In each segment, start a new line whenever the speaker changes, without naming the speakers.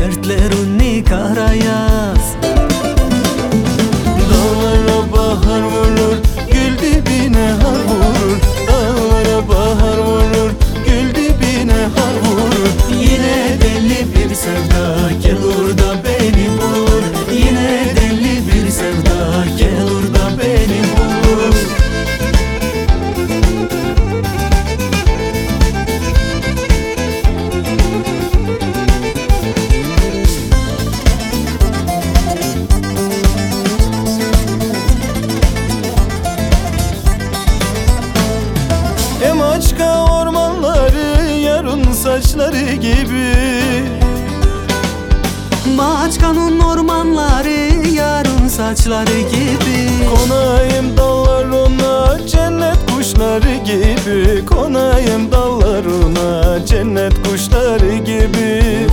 dertlerini kara yaz.
Dağlara bahar vurur, gül dibine har vurur. Dağlara bahar vurur, gül dibine har vurur.
Yine deli bir sevda gelur da beni bulur. Yine deli bir sevda gelur da beni bulur.
Emaçka ormanları yarın saçları gibi.
Maçkanın ormanları yarın saçları gibi.
Konayım dallarına cennet kuşları gibi. Konayım dallarına cennet kuşları gibi.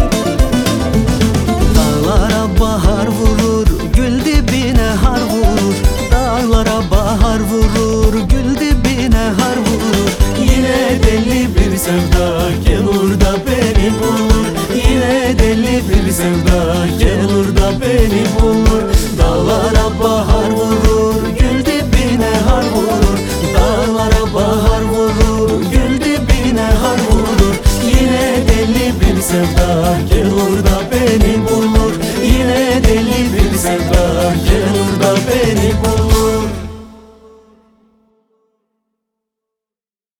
Dağlara bahar vurur, gül dibine har vurur. Dağlara bahar vurur, gül dibine har vurur. Yine deli bir sevda gelur da beni bulur. Yine deli bir sevda gelur da beni bulur. Dağlara bahar vurur, gül dibine har vurur. Dağlara bahar vurur, gül dibine har vurur. Yine deli bir sevda gelur da beni bulur. Yine deli bir sevda gelur